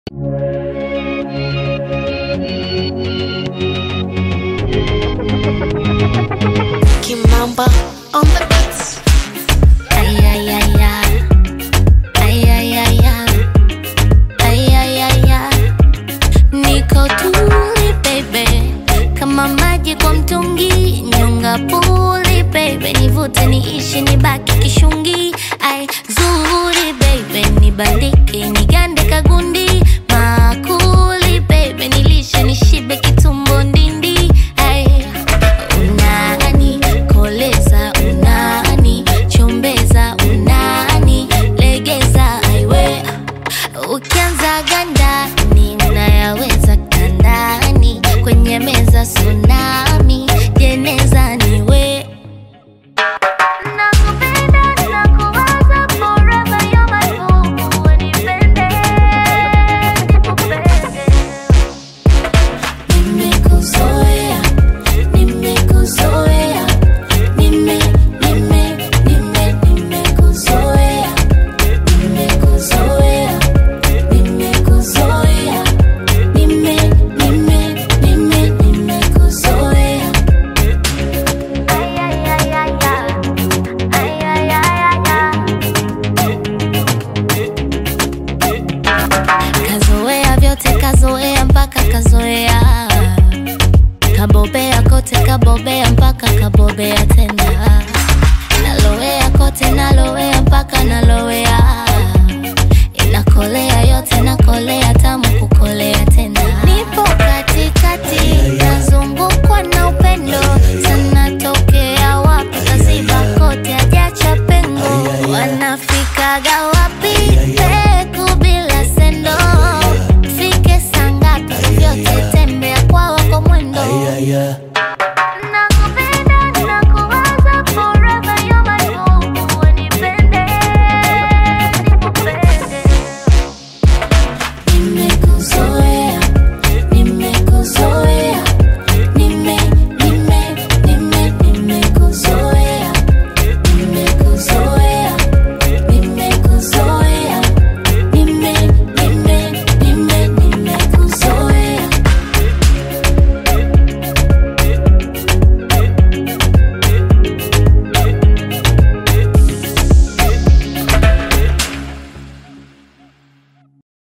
Kimamba on the beats. Ay ay ay ay. Ay ay ay ay. Ay ay ay ay. Niko tuli baby, kama maji kwa mtungi, nyonga puli baby, nivute niishi nibaki kishungi. Ay zuri baby, nibandike nigande kagundi, makuli baby, nilishe nishibe kitumbo ndindi. Ay unani koleza, unani chombeza, unani legeza, aiwe ukianza ganda ninayaweza kandani, kwenye meza tsunami, jeneza niwe. Nakupenda, nakuwaza forever, you're my boo, unipende, nikupende. Nimekuzoea, nimekuzoea, nimekuzoea, nimekuzoea, nimekuzoea, nimekuzoea. Ay ay ay ay ay, ay ay ay ay. Kazoea vyote, kazoea mpaka kazoea, kabobea kote, kabobea mpaka kabobea tena.